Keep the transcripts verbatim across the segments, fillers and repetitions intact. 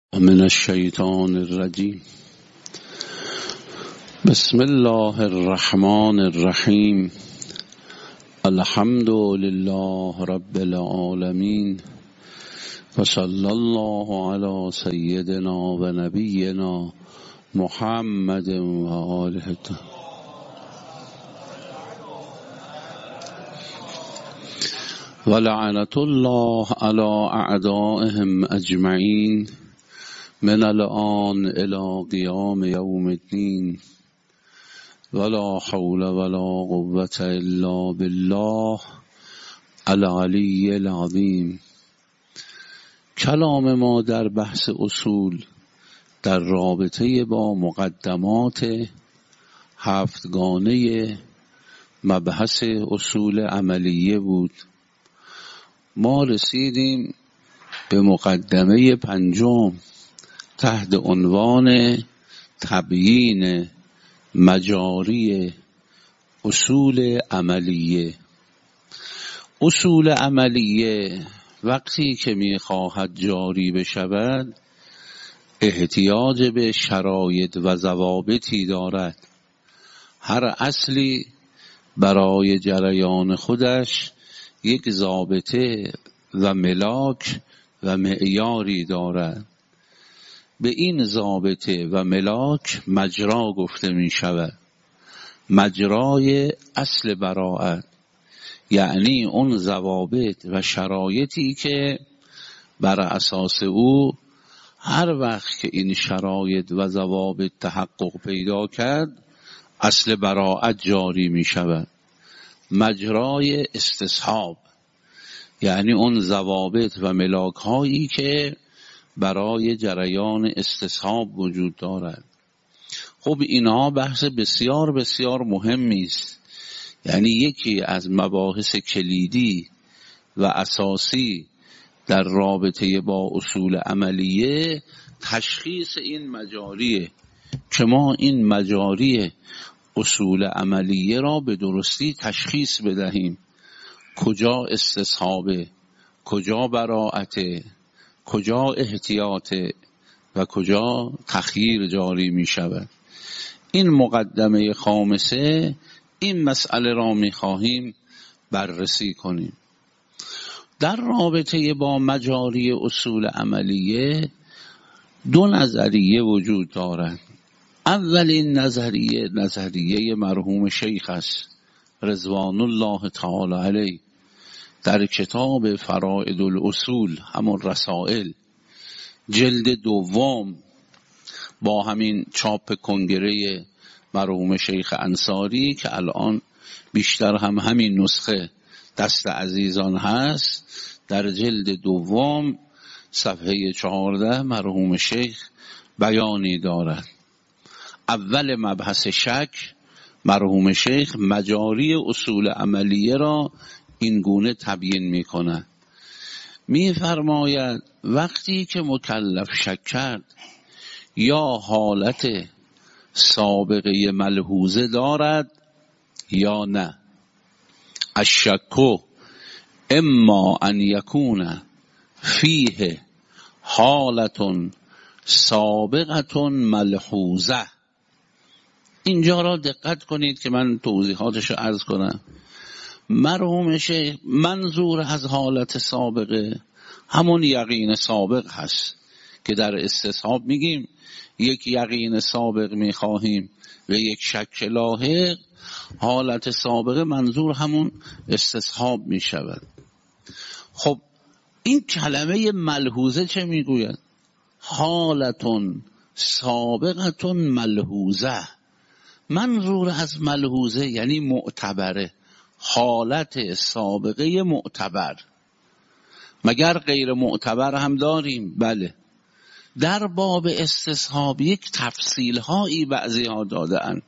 من الشیطان الرجیم. بسم الله الرحمن الرحیم. الحمد لله رب العالمین و صلی الله علی سیدنا و نبینا محمد و آله. و لعنت الله علی اعدائهم اجمعین من الآن الى قیام یوم الدین. ولا حول ولا قوة الا بالله العلی العظیم. کلام ما در بحث اصول در رابطه با مقدمات هفتگانه مبحث اصول عملیه بود. ما رسیدیم به مقدمه پنجم تحت عنوان تبیین مجاری اصول عملیه. اصول عملیه وقتی که می خواهد جاری بشود احتیاج به شرایط و ضوابطی دارد. هر اصلی برای جریان خودش یک ضابطه و ملاک و معیاری دارد. به این ضابطه و ملاک مجرا گفته می شود. مجرای اصل براءت یعنی اون ضوابط و شرایطی که بر اساس او هر وقت که این شرایط و ضوابط تحقق پیدا کرد اصل براءت جاری می شود. مجرای استصحاب یعنی اون ضوابط و ملاک هایی که برای جریان استصحاب وجود دارد. خب اینها بحث بسیار بسیار مهمی است. یعنی یکی از مباحث کلیدی و اساسی در رابطه با اصول عملیه تشخیص این مجاریه که ما این مجاری اصول عملیه را به درستی تشخیص بدهیم. کجا استصحابه، کجا براءته، کجا احتیاط و کجا تخییر جاری می شود. این مقدمه خامسه این مسئله را می خواهیم بررسی کنیم. در رابطه با مجاری اصول عملیه دو نظریه وجود دارد. اولین نظریه نظریه مرحوم شیخ است رضوان الله تعالی علیه در کتاب فرائد الاصول همون رسائل جلد دوم با همین چاپ کنگره مرحوم شیخ انصاری که الان بیشتر هم همین نسخه دست عزیزان هست، در جلد دوم صفحه چهارده مرحوم شیخ بیانی دارد. اول مبحث شک مرحوم شیخ مجاری اصول عملیه را این گونه تبیین می کند. می فرماید وقتی که مکلف شک کرد یا حالت سابقه ملحوظه دارد یا نه. الشک اما ان یکون فیه حالت سابقه ملحوظه. اینجا را دقت کنید که من توضیحاتش رو عرض کنم. مرحوم شیخ منظور از حالت سابقه همون یقین سابق هست که در استصحاب میگیم یک یقین سابق میخواهیم و یک شک لاحق. حالت سابقه منظور همون استصحاب میشود. خب این کلمه ملحوظه چه میگوید؟ حالتون سابقتون ملحوظه. منظور از ملحوظه یعنی معتبره، حالت سابقه معتبر. مگر غیر معتبر هم داریم؟ بله. در باب استصحاب یک تفصیل هایی بعضی ها دادن،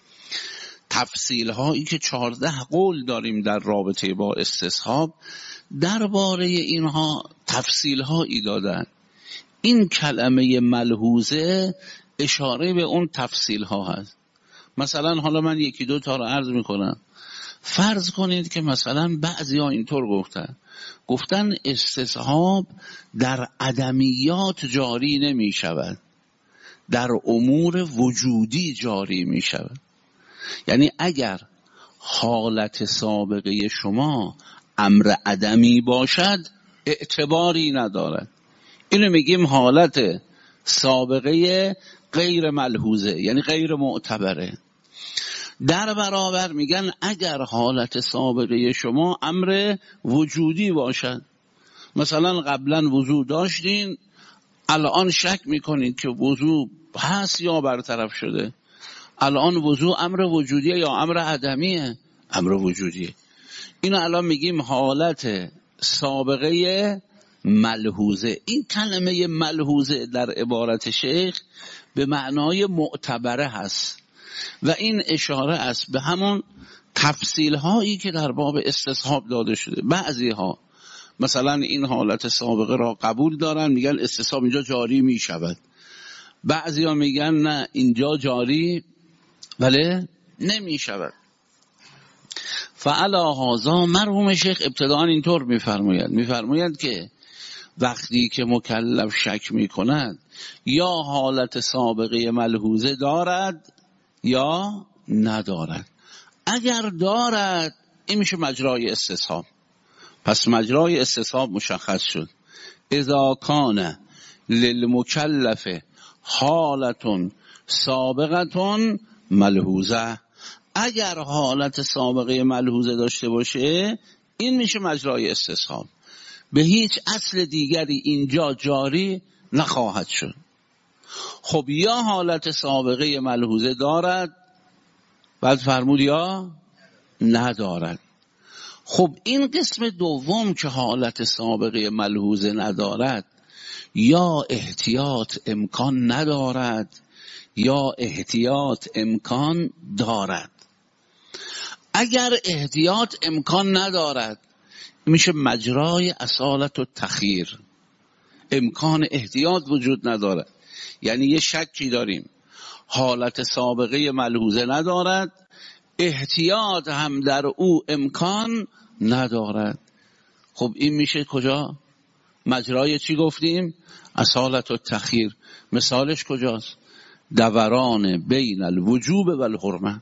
تفصیل هایی که چهارده قول داریم در رابطه با استصحاب، درباره اینها تفصیل هایی دادن. این کلمه ملحوظه اشاره به اون تفصیل ها هست. مثلا حالا من یکی دو تا رو عرض میکنم. فرض کنید که مثلا بعضی ها اینطور گفتن گفتن استصحاب در عدمیات جاری نمی شود، در امور وجودی جاری می شود. یعنی اگر حالت سابقه شما امر عدمی باشد اعتباری ندارد. اینو میگیم حالت سابقه غیر ملحوظه، یعنی غیر معتبره. در برابر میگن اگر حالت سابقه شما امر وجودی باشد، مثلا قبلا وضو داشتین الان شک میکنید که وضو هست یا برطرف شده، الان وضو امر وجودیه یا امر عدمیه؟ امر وجودیه. اینو الان میگیم حالت سابقه ملحوظه. این کلمه ملحوظه در عبارت شیخ به معنای معتبره هست و این اشاره است به همون تفصیل هایی که در باب استصحاب داده شده. بعضی ها مثلا این حالت سابقه را قبول دارن، میگن استصحاب اینجا جاری میشود. بعضی ها میگن نه اینجا جاری ولی نمیشود. فعلا هذا مرحوم شیخ ابتداء اینطور میفرماید میفرماید که وقتی که مکلف شک میکند یا حالت سابقه ملحوظه دارد یا ندارد. اگر دارد این میشه مجرای استصحاب. پس مجرای استصحاب مشخص شد. اذا کان للمکلف حالتون سابقتون ملحوظه، اگر حالت سابقه ملحوظه داشته باشه این میشه مجرای استصحاب، به هیچ اصل دیگری اینجا جاری نخواهد شد. خب یا حالت سابقه ملحوظه دارد، بعد فرمود یا ندارد. خب این قسم دوم که حالت سابقه ملحوظه ندارد، یا احتیاط امکان ندارد یا احتیاط امکان دارد. اگر احتیاط امکان ندارد میشه مجرای اصالت و تخییر، امکان احتیاط وجود ندارد. یعنی یه شکی داریم حالت سابقه ملحوظه ندارد، احتیاط هم در او امکان ندارد. خب این میشه کجا؟ مجرای چی گفتیم؟ اصالت و تخییر. مثالش کجاست؟ دوران بین الوجوب و الحرمه.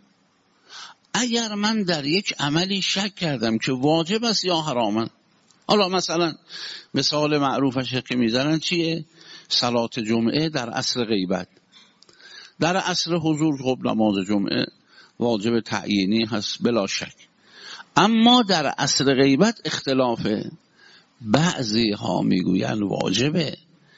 اگر من در یک عملی شک کردم که واجب است یا حرامه، حالا مثلا مثال معروفش که میزنن چیه؟ صلات جمعه در عصر غیبت. در عصر حضور خب نماز جمعه واجب تعیینی هست بلا شک، اما در عصر غیبت اختلافه. بعضی ها میگوین واجبه،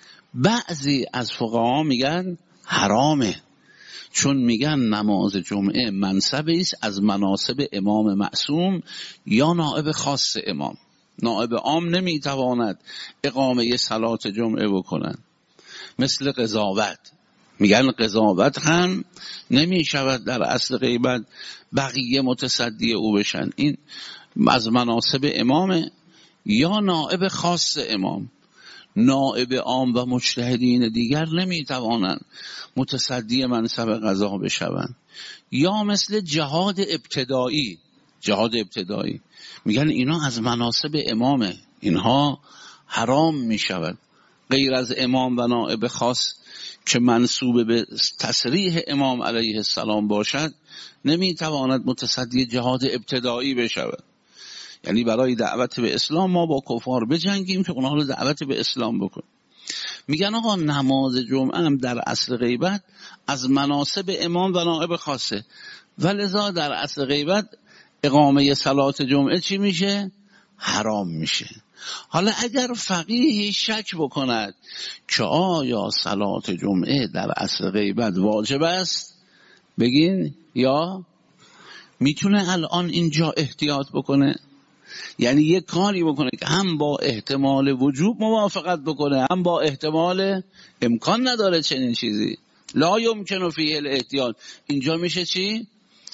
بعضی از فقها میگن حرامه، چون میگن نماز جمعه منصبی است از مناصب امام معصوم یا نائب خاص امام. نائب عام نمیتواند اقامه صلات جمعه بکنن. مثل قضاوت، میگن قضاوت هم نمیشود در اصل غیبت بقیه متصدی او بشن، این از مناصب امامه یا نائب خاص امام. نائب عام و مجتهدین دیگر نمیتوانند متصدی منصب قضا بشوند. یا مثل جهاد ابتدایی، جهاد ابتدایی میگن اینا از مناصب امامه، اینها حرام میشود. غیر از امام و نائب خاص که منسوب به تصریح امام علیه السلام باشد نمیتواند متصدی جهاد ابتدایی بشود. یعنی برای دعوت به اسلام ما با کفار بجنگیم که اونها رو دعوت به اسلام بکنیم. میگن آقا نماز جمعه هم در عصر غیبت از مناصب امام و نائب خاصه، ولذا در عصر غیبت اقامه صلات جمعه چی میشه؟ حرام میشه. حالا اگر فقیهی شک بکند که آیا صلات جمعه در عصر غیبت واجب است، بگین یا میتونه الان اینجا احتیاط بکنه، یعنی یک کاری بکنه که هم با احتمال وجوب موافقت بکنه هم با احتمال امکان نداره چنین چیزی، لا یمکن فیه الاحتیاط. اینجا میشه چی؟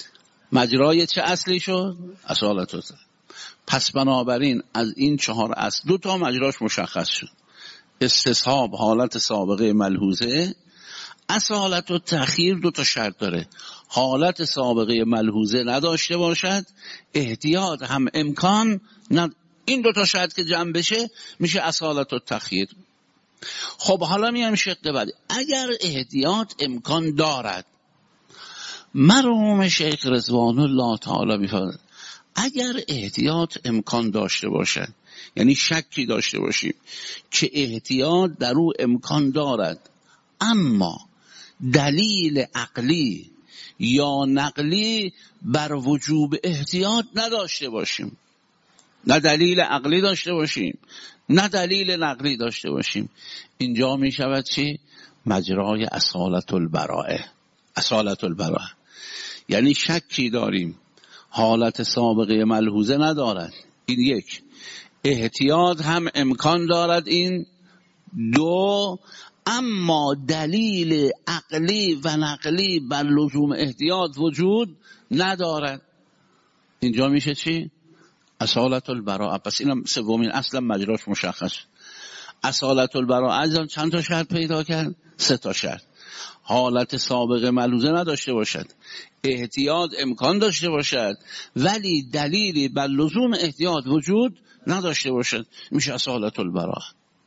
مجرای چه اصلی شد؟ اصالت اصل. پس بنابراین از این چهار اصل دو تا مجراش مشخص شد. استصحاب حالت سابقه ملحوظه، اصالت و تأخیر دو تا شرط داره. حالت سابقه ملحوظه نداشته باشد، احتیاط هم امکان ند... این دو تا شرط که جمع بشه میشه اصالت و تأخیر. خب حالا میام شق بعدی. اگر احتیاط امکان دارد، مرحوم شیخ رضوان الله تعالی میفرماید اگر احتیاط امکان داشته باشد، یعنی شکی داشته باشیم که احتیاط در او امکان دارد اما دلیل عقلی یا نقلی بر وجوب احتیاط نداشته باشیم، نه دلیل عقلی داشته باشیم نه دلیل نقلی داشته باشیم، اینجا می شود چی؟ مجرای اصالت البراءه. اصالت البراءه یعنی شکی داریم، حالت سابقه ملحوظه ندارد، این یک. احتیاط هم امکان دارد، این دو. اما دلیل عقلی و نقلی بر لزوم احتیاط وجود ندارد، اینجا میشه چی؟ اصالت البراءه. پس اینم سومین اصلا مجراش مشخص. اصالت البراءه چند تا شرط پیدا کرد؟ سه تا شرط. حالت سابقه ملحوظه نداشته باشد، احتیاط امکان داشته باشد ولی دلیلی بر لزوم احتیاط وجود نداشته باشد، میشه اصالت البراءه.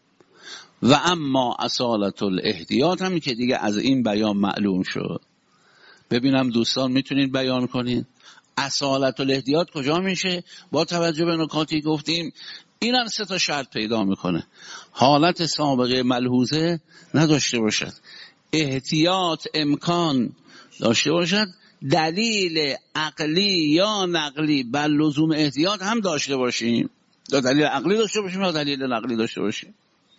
و اما اصالت الاحتیاط هم که دیگه از این بیان معلوم شد. ببینم دوستان میتونید بیان کنید اصالت الاحتیاط کجا میشه؟ با توجه به نکاتی گفتیم این هم سه تا شرط پیدا میکنه. حالت سابقه ملحوظه نداشته باشد، احتیاط امکان داشته باشد، دلیل عقلی یا نقلی بر لزوم احتیاط هم داشته باشیم، یا دلیل عقلی داشته باشیم یا دلیل نقلی داشته باشیم.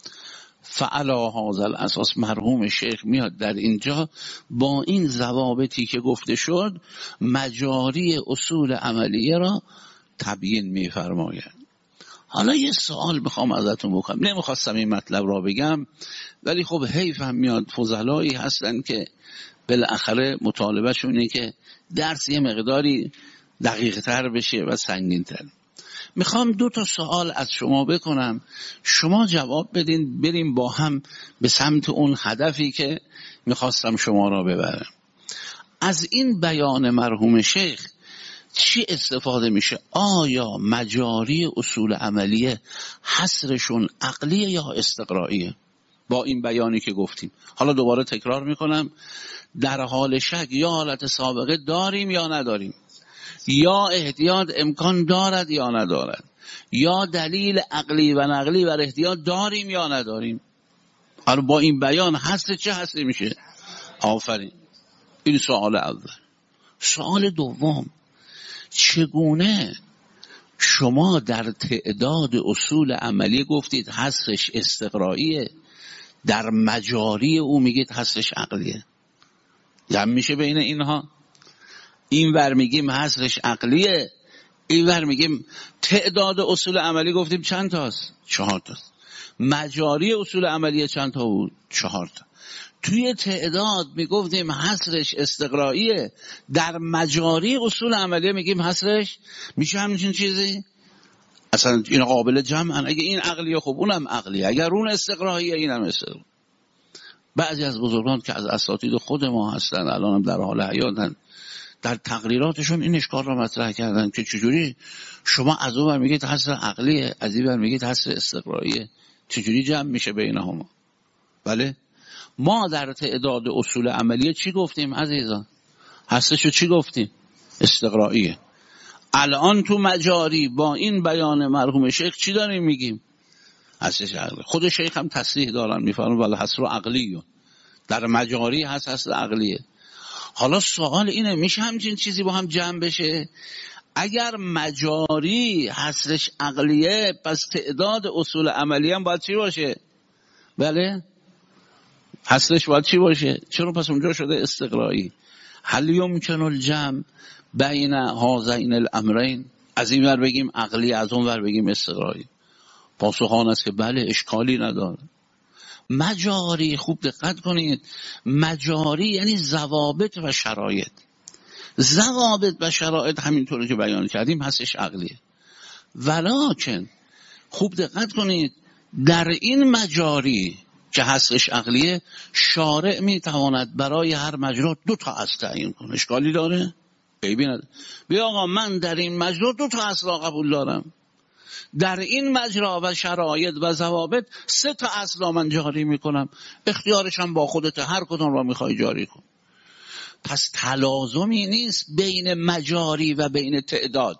فعلا هذا الاساس مرحوم شیخ میاد در اینجا با این ضوابطی که گفته شد مجاری اصول عملیه را تبیین میفرماید. حالا یه سوال بخوام ازتون بکنم، نمیخواستم این مطلب را بگم ولی خب حیف هم میاد، فضلایی هستن که بالاخره مطالبهشون اینه که درس یه مقداری دقیق تر بشه و سنگین تر. میخوام دو تا سوال از شما بکنم، شما جواب بدین، بریم با هم به سمت اون هدفی که میخواستم شما را ببرم. از این بیان مرحوم شیخ چی استفاده میشه؟ آیا مجاری اصول عملیه حصرشون عقلیه یا استقرائیه؟ با این بیانی که گفتیم. حالا دوباره تکرار میکنم، در حال شک یا حالت سابقه داریم یا نداریم، یا احتیاط امکان دارد یا ندارد، یا دلیل عقلی و نقلی بر احتیاط داریم یا نداریم. حالا با این بیان حصر چه حصر میشه؟ آفرین. این سوال اول. سوال دوم، چگونه شما در تعداد اصول عملی گفتید حصرش استقرائیه، در مجاری او میگید حصرش عقلیه؟ جمع میشه بین اینها؟ این ور میگیم حصرش عقلیه، این ور میگیم تعداد اصول عملی گفتیم چند تاست؟ چهار تاست. مجاری اصول عملیه چند تا بود؟ چهار تا. توی تعداد میگفتیم حصرش استقرائیه، در مجاری اصول عملیه میگیم حصرش میشه همچین چیزی؟ اصلا این قابل جمعن. اگه این عقلیه خب اونم عقلیه، اگر اون استقرائیه اینم استقرائیه. بعضی از بزرگان که از اساتید خود ما هستن الان هم در حال حیاتن، در تقریراتشون این اشکال را مطرح کردن که چجوری شما از اون میگید حصر عقلیه، از این میگید حصر استقرائیه، چجوری جمع میشه بینهما؟ بله، ما در تعداد اصول عملیه چی گفتیم عزیزان؟ حصرشو چی گفتیم؟ استقرائیه. الان تو مجاری با این بیان مرحوم شیخ چی داریم میگیم؟ حصرش عقلیه. خود شیخ هم تصریح دارن میفرمون ولی حصر عقلیه، در مجاری هست حصر عقلیه. حالا سوال اینه، میشه همچین چیزی با هم جمع بشه؟ اگر مجاری حصرش عقلیه پس تعداد اصول عملیه هم باید چی باشه؟ بله، حصرش باید چی باشه؟ چرا پس اونجا شده استقرایی؟ هل یمکن الجمع بین هذین الامرین؟ از این ور بگیم عقلی، از اون ور بگیم استقرایی. پاسخ آن است که بله، اشکالی نداره. مجاری، خوب دقت کنید، مجاری یعنی ضوابط و شرایط. ضوابط و شرایط همینطوری که بیان کردیم هستش عقلیه. ولکن خوب دقت کنید، در این مجاری که حصرش عقلیه، شارع میتواند برای هر مجرا دو تا اصل تعیین کنه. اشکالی داره؟ عیبی نداره. بیا آقا من در این مجرا دو تا اصل را قبول دارم، در این مجرا و شرایط و ضوابط سه تا اصل را من جاری میکنم، اختیارش هم با خودت، هر کدوم را میخوای جاری کن. پس تلازمی نیست بین مجاری و بین تعداد.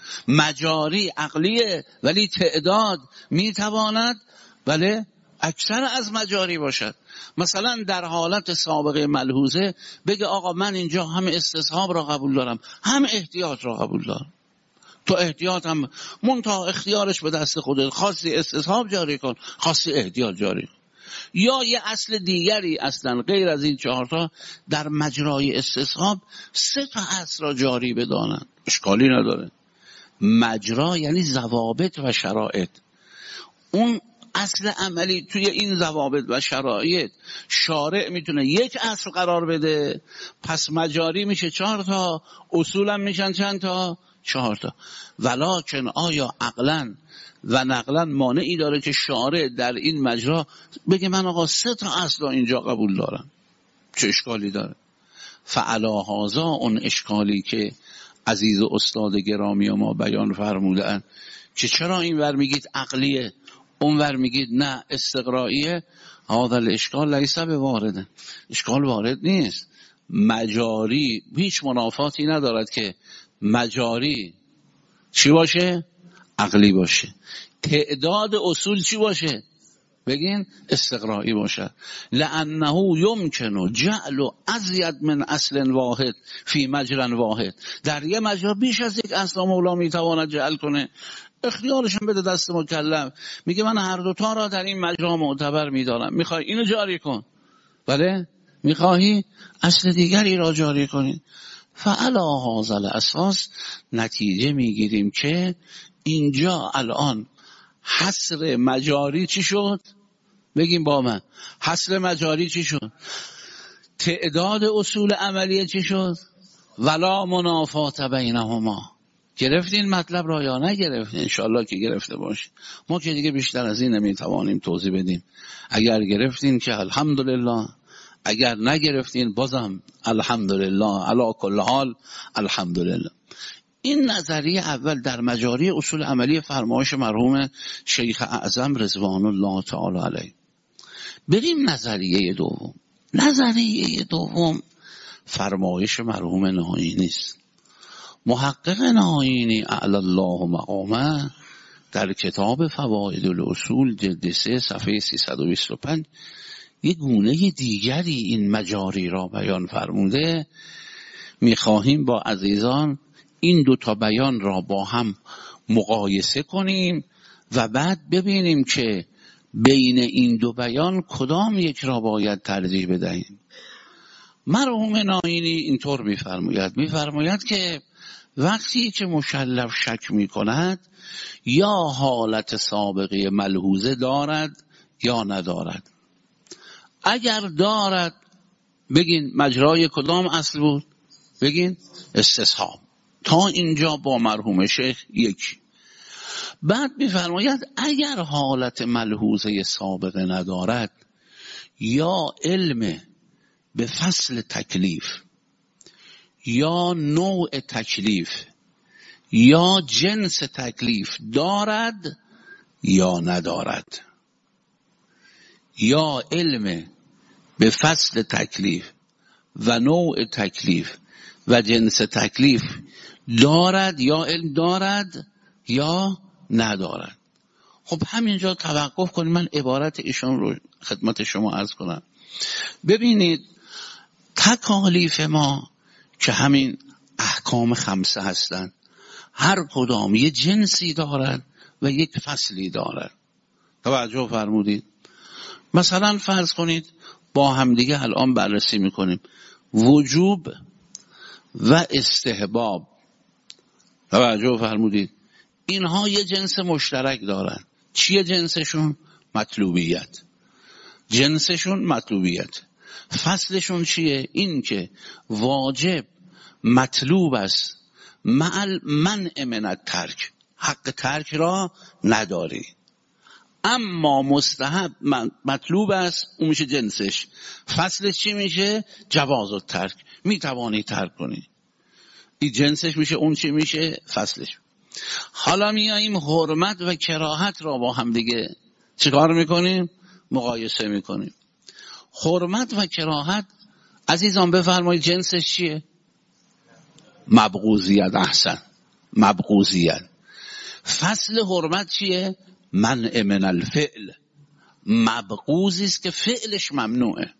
مجاری عقلیه ولی تعداد میتواند ولی اکثر از مجاری باشد. مثلا در حالت سابقه ملحوظه بگه آقا من اینجا هم استصحاب را قبول دارم هم احتیاط را قبول دارم، تو احتیاط هم منتها اختیارش به دست خودت، خواستی استصحاب جاری کن خواستی احتیاط جاری کن. یا یه اصل دیگری اصلا غیر از این چهارتا در مجرای استصحاب سه تا اصل را جاری بدانند، اشکالی نداره. مجرا یعنی ضوابط و شرایط. اون اصل عملی توی این ضوابط و شرایط شارع میتونه یک اصل قرار بده، پس مجاری میشه چهار تا، اصولا میشن چند تا؟ چهار تا. ولکن آیا عقلا و نقلا مانعی داره که شارع در این مجرا بگه من آقا سه تا اصل اینجا قبول دارم؟ چه اشکالی داره؟ فعلا هازا اون اشکالی که عزیز و استاد گرامی ما بیان فرمودن که چرا این ور میگید عقلیه اون ور میگید نه استقرائیه، هذا الاشکال لیس بوارد، اشکال وارد نیست. مجاری هیچ منافاتی ندارد که مجاری چی باشه؟ عقلی باشه. تعداد اصول چی باشه؟ بگین استقرایی باشه. لانه یمکن جعل ازید من اصل واحد فی مجرا واحد، در یه مجرا بیش از یک اصل مولا میتواند جعل کنه، اختیارشون بده دست مکلف، میگه من هر دوتا را در این مجرا معتبر میدارم، میخوای اینو جاری کن بله، میخواهی اصل دیگری را جاری کنی. فعلا هذا الاساس نتیجه میگیریم که اینجا الان حصر مجاری چی شد؟ بگیم با من، حصر مجاری چی شد؟ تعداد اصول عملیه چی شد؟ ولا منافات بینهما. گرفتین مطلب را یا نگرفتین؟ انشالله که گرفته باشین. ما که دیگه بیشتر از این نمیتوانیم توضیح بدیم. اگر گرفتین که الحمدلله، اگر نگرفتین بازم الحمدلله، علی کل حال الحمدلله. این نظریه اول در مجاری اصول عملی فرمایش مرحوم شیخ اعظم رضوان الله تعالی علیه. بریم نظریه دوم. نظریه دوم فرمایش مرحوم نهائینی است. محقق نهائینی اعلی الله مقامه در کتاب فواید الاصول جلد سه صفحه سیصد و بیست و پنج یک گونه دیگری این مجاری را بیان فرموده. میخواهیم با عزیزان این دو تا بیان را با هم مقایسه کنیم و بعد ببینیم که بین این دو بیان کدام یک را باید ترجیح بدهیم. مرحوم نهائینی اینطور میفرماید میفرماید که وقتی که مکلف شک میکند یا حالت سابقه ملحوظه دارد یا ندارد. اگر دارد بگین مجرای کدام اصل بود؟ بگین استصحاب. تا اینجا با مرحوم شیخ یکی. بعد میفرماید اگر حالت ملحوظه سابقه ندارد یا علم به فصل تکلیف یا نوع تکلیف یا جنس تکلیف دارد یا ندارد، یا علم به فصل تکلیف و نوع تکلیف و جنس تکلیف دارد یا علم دارد یا ندارد. خب همینجا توقف کنید، من عبارت ایشان رو خدمت شما عرض کنم. ببینید تکالیف ما که همین احکام خمسه هستند، هر کدام یه جنسی دارد و یک فصلی دارد. توجه فرمودید؟ مثلا فرض کنید با همدیگه الان بررسی میکنیم وجوب و استحباب. توجه فرمودید؟ اینها یه جنس مشترک دارن. چیه جنسشون؟ مطلوبیت. جنسشون مطلوبیت. فصلشون چیه؟ این که واجب مطلوب است مع منع من الترک، حق ترک را نداری. اما مستحب مطلوب است، اون میشه جنسش. فصلش چی میشه؟ جواز و ترک، میتوانی ترک کنی. این جنسش میشه، اون چی میشه؟ فصلش. حالا میاییم حرمت و کراهت را با هم دیگه چیکار میکنیم؟ مقایسه میکنیم. حرمت و کراهت عزیزان بفرمایید جنسش چیه؟ مبغوضیت. احسن، مبغوضیت. فصل حرمت چیه؟ منع من الفعل، مبغوضی است که فعلش ممنوعه.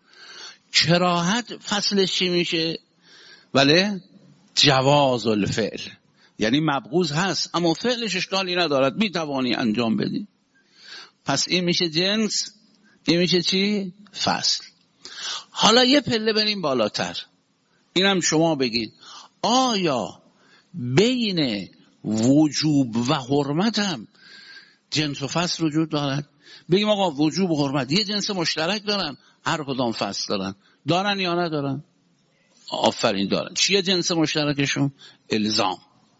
کراهت فصلش چی میشه؟ بله، جواز الفعل، یعنی مبغوض هست اما فعلش اشکالی ندارد، میتوانی انجام بدی. پس این میشه جنس، این میشه چی؟ فصل. حالا یه پله بریم بالاتر، اینم شما بگید آیا بین وجوب و حرمت هم جنس و فصل وجود دارد؟ بگیم آقا وجوب و حرمت یه جنس مشترک دارن، هر کدام فصل دارن، دارن یا ندارن؟ آفرین دارن. چیه جنس مشترکشون؟ الزام.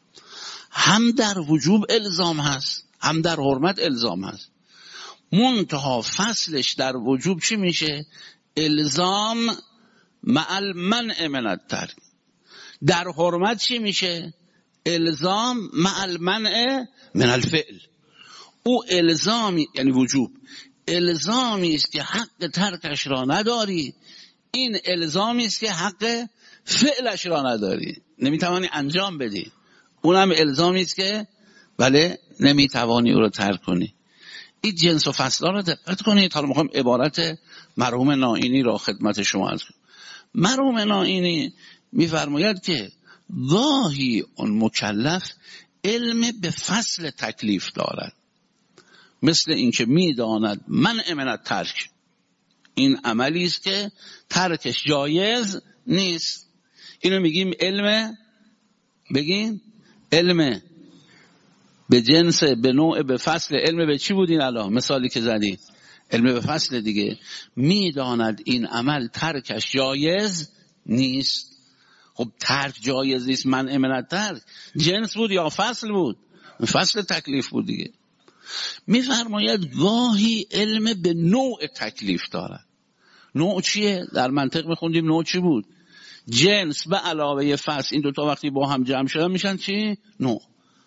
هم در وجوب الزام هست، هم در حرمت الزام هست. منتها فصلش در وجوب چی میشه؟ الزام مع المنع من الترک. در حرمت چی میشه؟ الزام مع المنع من الفعل. او الزامی، یعنی وجوب الزامی است که حق ترکش را نداری، این الزامی است که حق فعلش را نداری، نمیتوانی انجام بدی. اونم الزامی است که بله نمیتوانی او رو ترک کنی. این جنس و فصلا رو دقت کنید. حالا میخوام عبارت مرحوم نائینی را خدمت شما عرض کنم. مرحوم نائینی میفرماید که گاهی اون مکلف علم به فصل تکلیف دارد، مثل اینکه میداند منع من الترک، این عملی است که ترکش جایز نیست. اینو میگیم علم، بگیم علم به جنس، به نوع، به فصل. علم به چی بودین الان مثالی که زدید؟ علم به فصل دیگه. میداند این عمل ترکش جایز نیست. خب ترک جایز نیست، منع من الترک جنس بود یا فصل بود؟ فصل تکلیف بود دیگه. میفرماید گاهی علم به نوع تکلیف دارد. نوع چیه؟ در منطق میخوندیم نوع چی بود؟ جنس به علاوه فصل، این دوتا وقتی با هم جمع شدن میشن چی؟ نوع.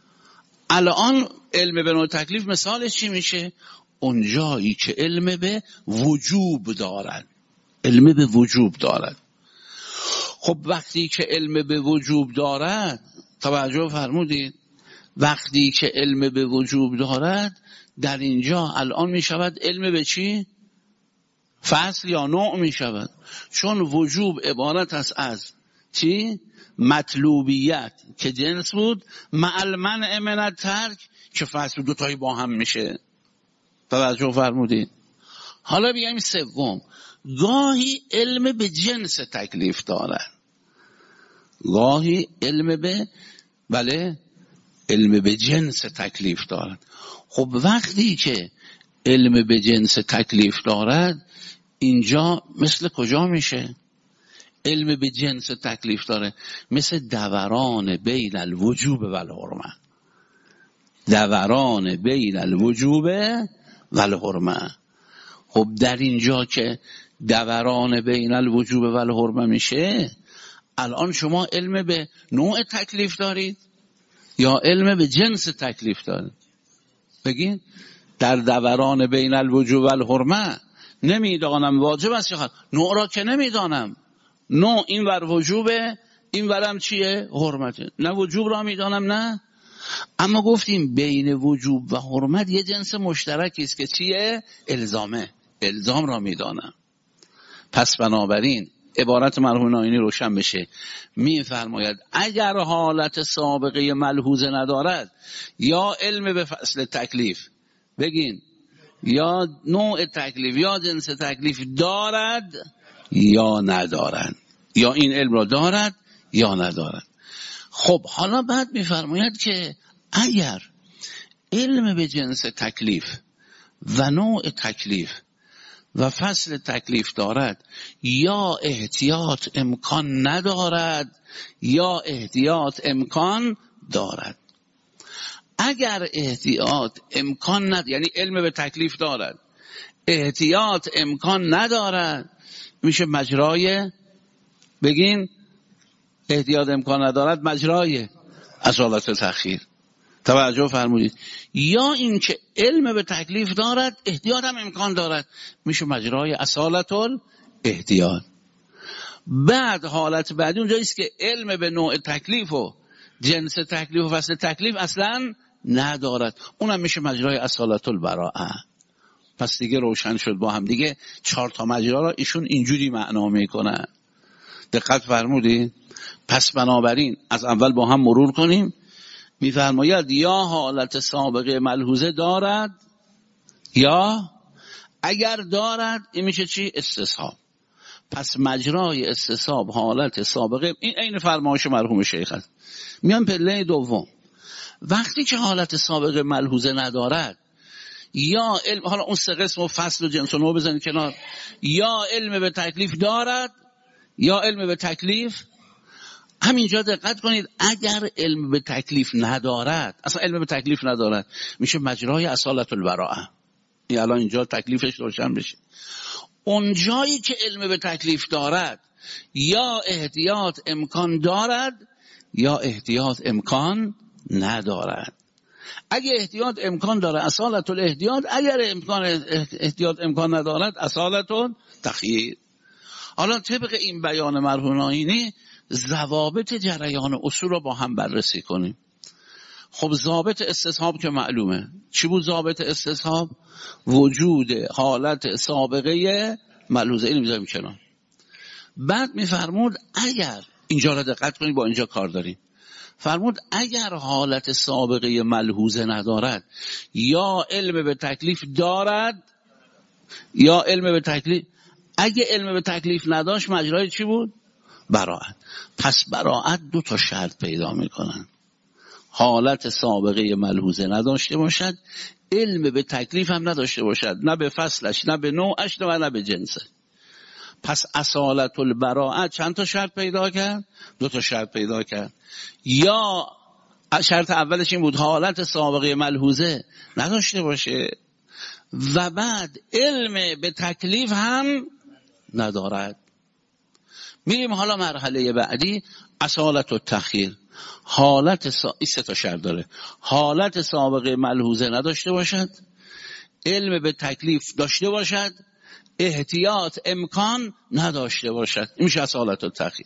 الان علم به نوع تکلیف مثالش چی میشه؟ اونجایی که علم به وجوب دارد، علم به وجوب دارد. خب وقتی که علم به وجوب دارد، توجه فرمودید، وقتی که علم به وجوب دارد در اینجا الان می شود علم به چی؟ فصل یا نوع می شود. چون وجوب عبارت است از چی؟ مطلوبیت که جنس بود، مع المنع من الترک که فصل، دوتایی با هم میشه. توجه فرمودید. حالا بیایم سوم، گاهی علم به جنس تکلیف دارد، گاهی علم به بله علم به جنس تکلیف دارد. خب وقتی که علم به جنس تکلیف دارد اینجا مثل کجا میشه؟ علم به جنس تکلیف داره مثل دوران بین الوجوب و الحرمه، دوران بین الوجوب و الحرمه. خب در اینجا که دوران بین الوجوب و الحرمه میشه، الان شما علم به نوع تکلیف دارید یا علم به جنس تکلیف دارید؟ بگین. در دوران بین الوجوب و الحرمه نمیدانم واجب است یا حرام. نوع را که نمیدانم، نوع این ور وجوبه، این ورم چیه؟ حرمته. نه وجوب را میدانم نه. اما گفتیم بین وجوب و حرمت یه جنس مشترکی است که چیه؟ الزامه. الزام را میدانم. پس بنابراین عبارت مرحوم نائینی روشن بشه، میفرماید اگر حالت سابقه ملحوظه ندارد، یا علم به فصل تکلیف بگین، یا نوع تکلیف یا جنس تکلیف دارد یا ندارد، یا این علم را دارد یا ندارد. خب حالا بعد میفرماید که اگر علم به جنس تکلیف و نوع تکلیف و فصل تکلیف دارد، یا احتیاط امکان ندارد یا احتیاط امکان دارد. اگر احتیاط امکان ند، یعنی علم به تکلیف دارد، احتیاط امکان ندارد، میشه مجرای، بگین احتیاط امکان ندارد مجرای اصالت تأخیر. توجه فرمودید؟ یا اینکه علم به تکلیف دارد، احتیاط هم امکان دارد، میشه مجرای اصالت الاحتیاط. بعد حالت بعدی اونجاییست که علم به نوع تکلیف و جنس تکلیف و فصل تکلیف اصلا ندارد، اونم میشه مجرای اصالت البراءه. پس دیگه روشن شد با هم دیگه چهار تا مجرا را ایشون اینجوری معنا میکنن. دقت فرمودید؟ پس بنابراین از اول با هم مرور کنیم. میفرماید یا حالت سابقه ملحوظه دارد، یا اگر دارد این میشه چی؟ استصحاب. پس مجرای استصحاب حالت سابقه، این عین فرمایش مرحوم شیخ است. میان پله دوم، وقتی که حالت سابقه ملحوظه ندارد، یا علم، حالا اون سه قسم و فصل و جنس و نوع بزنید کنار، یا علم به تکلیف دارد یا علم به تکلیف. همینجا دقت کنید، اگر علم به تکلیف ندارد، اصلا علم به تکلیف ندارد، میشه مجرای اصالت البراءه. این الان اینجا تکلیفش روشن بشه. اون جایی که علم به تکلیف دارد، یا احتیاط امکان دارد یا احتیاط امکان ندارد. اگه احتیاط امکان داره اصالت الاحتیاط، اگر امکان احتیاط امکان ندارد اصالت تخییر. حالا طبق این بیان مرحوم ناینی ضوابط جریان اصول رو با هم بررسی کنیم. خب ضابط استصحاب که معلومه. چی بود ضابط استصحاب؟ وجود حالت سابقه ملحوظه. اینو میذاریم کنار. بعد میفرمود اگر، اینجا را دقت کنید با اینجا کار داریم، فرمود اگر حالت سابقه ملحوظه ندارد، یا علم به تکلیف دارد یا علم به تکلیف، اگه علم به تکلیف نداشت مجرای چی بود؟ براءت. پس براءت دو تا شرط پیدا میکنن: حالت سابقه ملحوظه نداشته باشد، علم به تکلیف هم نداشته باشد، نه به فصلش نه به نوعش نه نه به جنسش. پس اصالت البراءه چند تا شرط پیدا کرد؟ دو تا شرط پیدا کرد. یا شرط اولش این بود حالت سابقه ملحوظه نداشته باشه و بعد علم به تکلیف هم ندارد. میریم حالا مرحله بعدی، اصالت التخییر. حالت سا... این سه تا شرط داره: حالت سابقه ملحوظه نداشته باشد، علم به تکلیف داشته باشد، احتیاط امکان نداشته باشد. این میشه اصالت التخییر.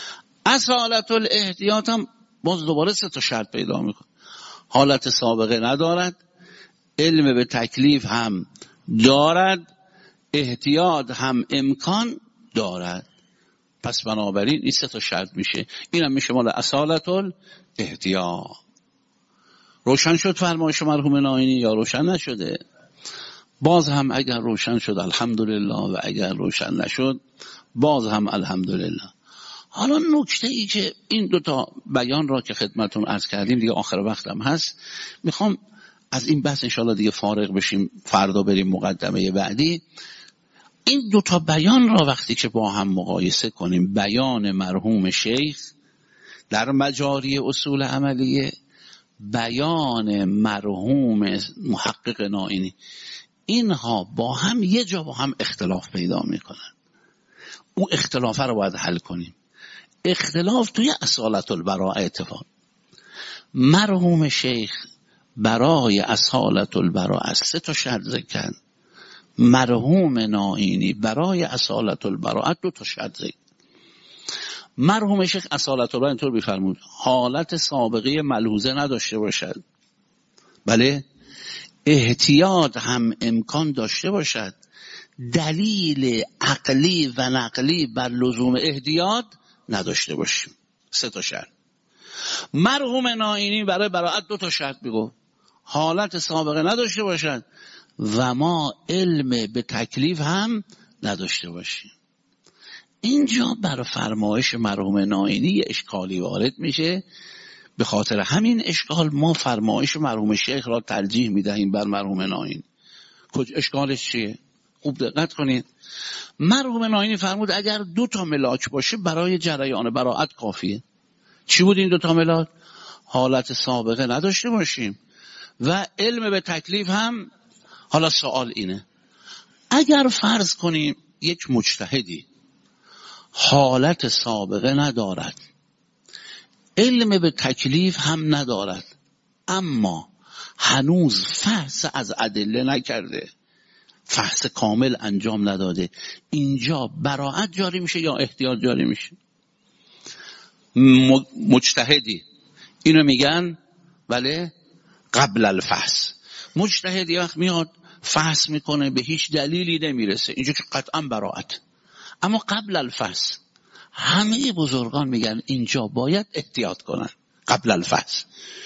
اصالت الاحتیاط هم باز دوباره سه تا شرط پیدا میکنه: حالت سابقه ندارد، علم به تکلیف هم دارد، احتیاط هم امکان دارد. پس بنابراین این سه تا شرط میشه. اینم میشه مال اصالت الاحتیاط. روشن شد فرمایش مرحوم ناینی یا روشن نشده؟ باز هم اگر روشن شد الحمدلله و اگر روشن نشد باز هم الحمدلله. حالا نکته ای که این دوتا بیان را که خدمتون عرض کردیم دیگه آخر وقتم هست، میخوام از این بحث انشاءالله دیگه فارغ بشیم، فردا بریم مقدمه بعدی. این دوتا بیان را وقتی که با هم مقایسه کنیم، بیان مرحوم شیخ در مجاری اصول عملیه، بیان مرحوم محقق ناینی، اینها با هم یه جا با هم اختلاف پیدا میکنن. اون اختلاف رو باید حل کنیم. اختلاف توی اصالت البراءه اتفاق. مرحوم شیخ برای اصالت البراءه سه تا شرط ذکر کرد، مرحوم ناینی برای اصالت البراءه دو تا شرط ذکر. مرحوم شیخ اصالت البراءه اینطور میفرمود: حالت سابقه ملحوظه نداشته باشد، بله، احتیاط هم امکان داشته باشد، دلیل عقلی و نقلی بر لزوم احتیاط نداشته باشیم. سه تا شرط. مرحوم ناینی برای براءت دو تا شرط میگه: حالت سابقه نداشته باشد و ما علم به تکلیف هم نداشته باشیم. اینجا بر فرمایش مرحوم ناینی اشکالی وارد میشه. به خاطر همین اشکال ما فرمایش مرحوم شیخ را ترجیح میدهیم بر مرحوم ناینی. کجا اشکالش چیه؟ خوب دقت کنید. مرحوم ناینی فرمود اگر دو تا ملاک باشه برای جریان براءت کافیه. چی بود این دو تا ملاک؟ حالت سابقه نداشته باشیم و علم به تکلیف هم. حالا سوال اینه، اگر فرض کنیم یک مجتهدی حالت سابقه ندارد، علم به تکلیف هم ندارد، اما هنوز فحص از ادله نکرده، فحص کامل انجام نداده، اینجا براءت جاری میشه یا احتیاط جاری میشه؟ مجتهدی اینو میگن بله قبل الفحص. مجتهدی وقت میاد فحص میکنه به هیچ دلیلی نمیرسه، اینجا که قطعا براءت. اما قبل الفحص همه بزرگان میگن اینجا باید احتیاط کنن. قبل الفحص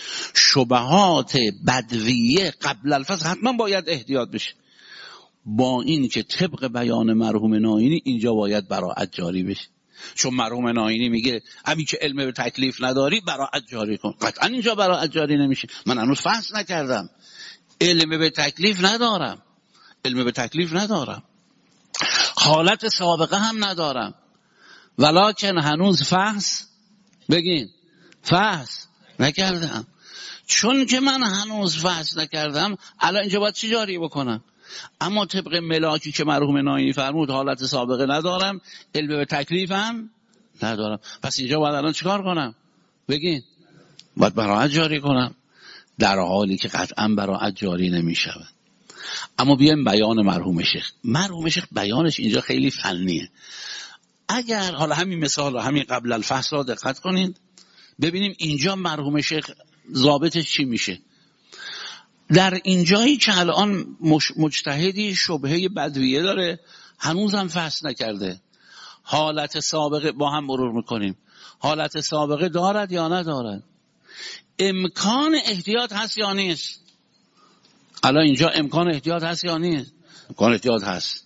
شبهات بدویه قبل الفحص حتما باید احتیاط بشه، با این که طبق بیان مرحوم ناینی اینجا باید براءت جاری بشه، چون مرحوم ناینی میگه همین که علم به تکلیف نداری براءت جاری کن. قطعا اینجا براءت جاری نمیشه، من هنوز فحص نکردم، علم به تکلیف ندارم، علم به تکلیف ندارم، حالت سابقه هم ندارم، ولکن هنوز فحص بگین فحص نکردم. چون که من هنوز فحص نکردم الان اینجا باید چی جاری بکنم؟ اما طبق ملاکی که مرحوم ناینی فرمود حالت سابقه ندارم، علم به تکلیفم ندارم، پس اینجا باید الان چیکار کنم؟ بگین باید براءت جاری کنم، در حالی که قطعا براءت جاری نمی شود. اما بیایم بیان مرحوم شیخ. مرحوم شیخ بیانش اینجا خیلی فنیه. اگر حالا همین مثال و همین قبل الفحص را دقت کنید ببینیم اینجا مرحوم شیخ ضابطش چی میشه. در اینجایی که الان مجتهدی شبهه بدویه داره هنوزم فحص نکرده، حالت سابقه با هم مرور میکنیم، حالت سابقه دارد یا ندارد؟ امکان احتیاط هست یا نیست؟ الان اینجا امکان احتیاط هست یا نیست؟ امکان احتیاط هست.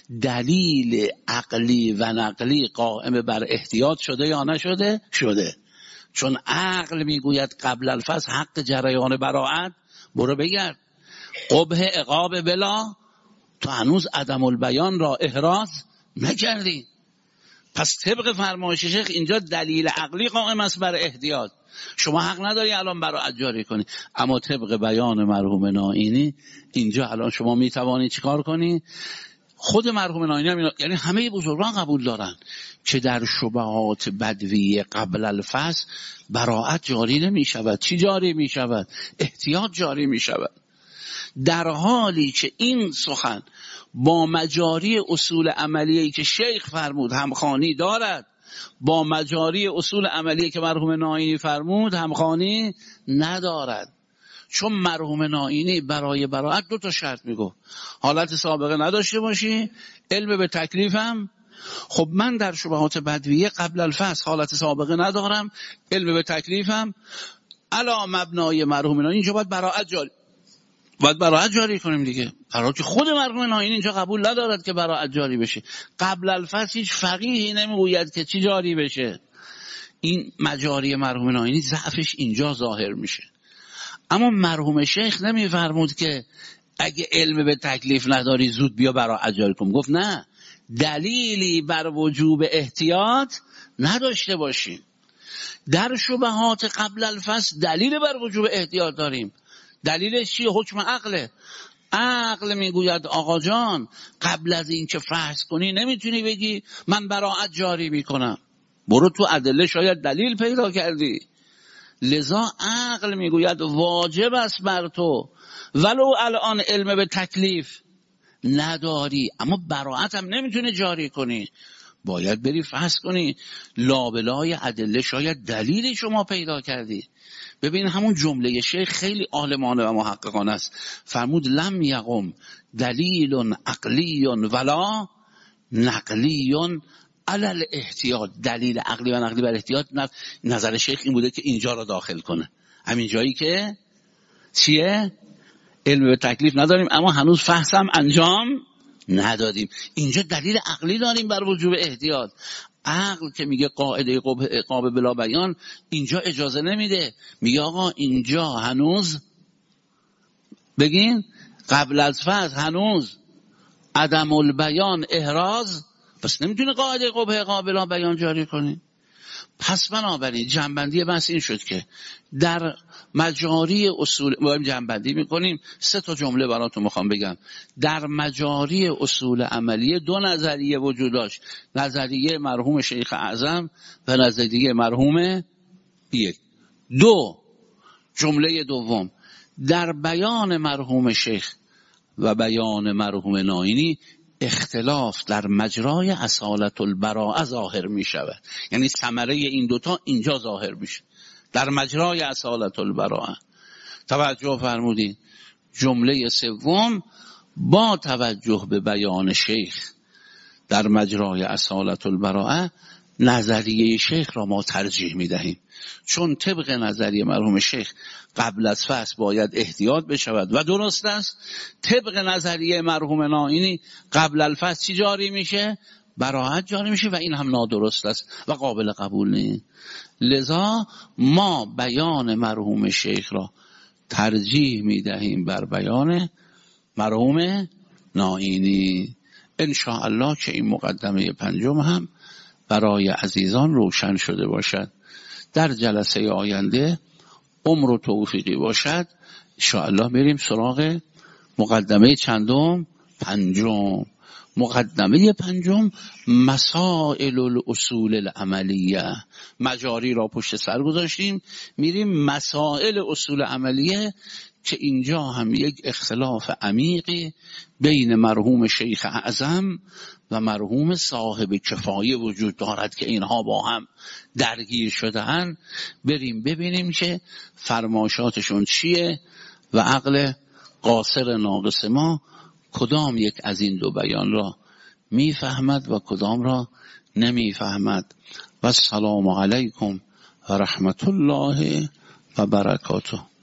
دلیل عقلی و نقلی قائم بر احتیاط شده یا نشده؟ شده. چون عقل میگوید قبل الفحص حق جریان براءت، برو بگرد قبح عقاب بلا، تو هنوز عدم البیان را احراز نکردی. پس طبق فرمایش شیخ اینجا دلیل عقلی قائم است بر احتیاط، شما حق نداری الان براءت جاری کنی. اما طبق بیان مرحوم ناینی اینجا الان شما میتوانی چیکار کنی؟ خود مرحوم ناینی هم یعنی همه بزرگان قبول دارن که در شبهات بدوی قبل الفحص براءت جاری نمی شود. چی جاری می شود؟ احتیاط جاری می شود. در حالی که این سخن با مجاری اصول عملیه‌ای که شیخ فرمود همخوانی دارد، با مجاری اصول عملیه‌ای که مرحوم ناینی فرمود همخوانی ندارد. چون مرحوم ناینی برای براءت دو تا شرط میگفت، حالت سابقه نداشته باشی، علم به تکلیفم. خب من در شبهات بدویه قبل الفحص حالت سابقه ندارم، علم به تکلیفم، علا مبنای مرحوم ناینی اینجا باید براءت جاری باید براءت جاری کنیم دیگه، برای که خود مرحوم ناینی اینجا قبول ندارد که براءت جاری بشه. قبل الفحص هیچ فقیهی نمیگوید که چی جاری بشه. این مجاری مرحوم ناینی ضعفش اینجا ظاهر میشه. اما مرحوم شیخ نمیفرمود که اگه علم به تکلیف نداری زود بیا براءت جاری کن. گفت نه، دلیلی بر وجوب احتیاط نداشته باشیم. در شبهات قبل الفحص دلیل بر وجوب احتیاط داریم. دلیلش چیه؟ حکم عقله. عقل میگوید آقا جان قبل از این که فحص کنی نمیتونی بگی من براءت جاری میکنم، برو تو ادله شاید دلیل پیدا کردی. لذا عقل میگوید واجب است بر تو ولو الان علم به تکلیف نداری، اما براءت هم نمیتونه جاری کنی، باید بری فحص کنی، لابلای ادله شاید دلیلی شما پیدا کردی. ببین همون جمله شیخ خیلی عالمانه و محققانه است. فرمود لم یقم دلیل عقلی ولا نقلی علل احتیاط. دلیل عقلی و نقلی بر احتیاط، نظر شیخ این بوده که اینجا را داخل کنه، همین جایی که چیه؟ علم به تکلیف نداریم اما هنوز فحص هم انجام ندادیم. اینجا دلیل عقلی داریم بر وجوب احتیاط. عقل که میگه قاعده قبح عقاب بلا بیان اینجا اجازه نمیده، میگه آقا اینجا هنوز بگین قبل از فحص هنوز عدم البیان احراز، پس نمیتونه قاعده قبح عقاب بلا بیان جاری کنی. پس بنابراین جنبندی بحث این شد که در مجاری اصول ما جنبندی میکنیم. سه تا جمله براتون میخوام بگم. در مجاری اصول عملیه دو نظریه وجود داشت، نظریه مرحوم شیخ اعظم و نظریه مرحوم یک. دو، جمله دوم، در بیان مرحوم شیخ و بیان مرحوم ناینی اختلاف در مجرای اصالت البراءه ظاهر می شود. یعنی ثمره این دوتا اینجا ظاهر میشه، در مجرای اصالت البراءه. توجه فرمودین. جمله سوم، با توجه به بیان شیخ در مجرای اصالت البراءه نظریه شیخ را ما ترجیح می دهیم، چون طبق نظریه مرحوم شیخ قبل از فصل باید احتیاط بشود و درست است. طبق نظریه مرحوم ناینی قبل الفصل چی جاری میشه؟ براءت جاری میشه و این هم نادرست است و قابل قبول نیست. لذا ما بیان مرحوم شیخ را ترجیح می دهیم بر بیان مرحوم ناینی. ان شاء الله که این مقدمه پنجم هم برای عزیزان روشن شده باشد. در جلسه آینده عمر و توفیقی باشد ان شاء الله بریم سراغ مقدمه چندم؟ پنجم. مقدمه پنجم مسائل الاصول العملیه. مجاری را پشت سر گذاشتیم، میریم مسائل اصول عملیه که اینجا هم یک اختلاف عمیقی بین مرحوم شیخ اعظم و مرحوم صاحب کفایه وجود دارد که اینها با هم درگیر شده‌اند. بریم ببینیم که فرمایشاتشون چیه و عقل قاصر ناقص ما کدام یک از این دو بیان را میفهمد و کدام را نمیفهمد. و السلام علیکم و رحمت الله و برکاته.